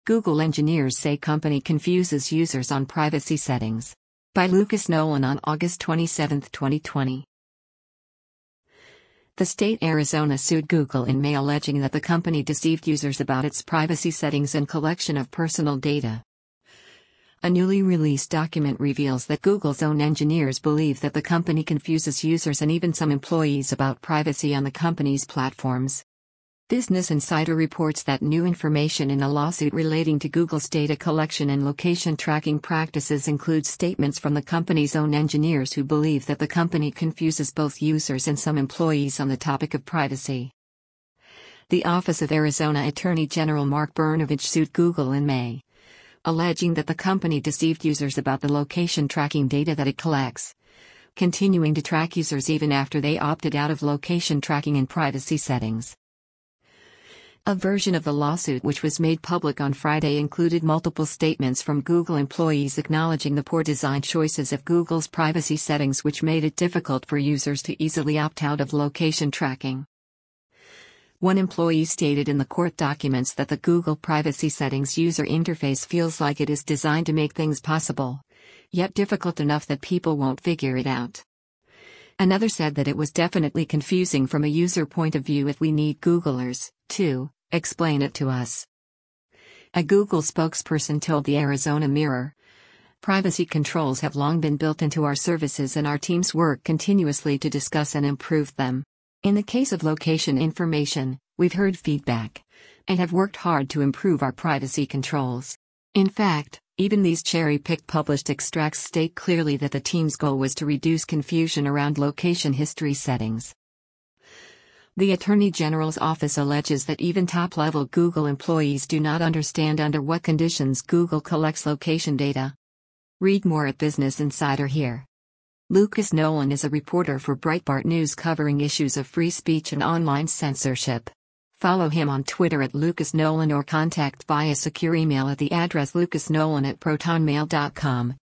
Google engineers say company confuses users on privacy settings. By Lucas Nolan on August 27, 2020. The state Arizona sued Google in May alleging that the company deceived users about its privacy settings and collection of personal data. A newly released document reveals that Google's own engineers believe that the company confuses users and even some employees about privacy on the company's platforms. Business Insider reports that new information in a lawsuit relating to Google's data collection and location tracking practices includes statements from the company's own engineers who believe that the company confuses both users and some employees on the topic of privacy. The Office of Arizona Attorney General Mark Brnovich sued Google in May, alleging that the company deceived users about the location tracking data that it collects, continuing to track users even after they opted out of location tracking and privacy settings. A version of the lawsuit which was made public on Friday included multiple statements from Google employees acknowledging the poor design choices of Google's privacy settings which made it difficult for users to easily opt out of location tracking. One employee stated in the court documents that the Google privacy settings user interface feels like it is designed to make things possible, yet difficult enough that people won't figure it out. Another said that it was definitely confusing from a user point of view if we need Googlers to explain it to us. A Google spokesperson told the Arizona Mirror, "Privacy controls have long been built into our services and our teams work continuously to discuss and improve them. In the case of location information, we've heard feedback and have worked hard to improve our privacy controls. In fact, even these cherry-picked published extracts state clearly that the team's goal was to reduce confusion around location history settings." The Attorney General's office alleges that even top-level Google employees do not understand under what conditions Google collects location data. Read more at Business Insider here. Lucas Nolan is a reporter for Breitbart News covering issues of free speech and online censorship. Follow him on Twitter at Lucas Nolan or contact via secure email at the address lucasnolan@protonmail.com.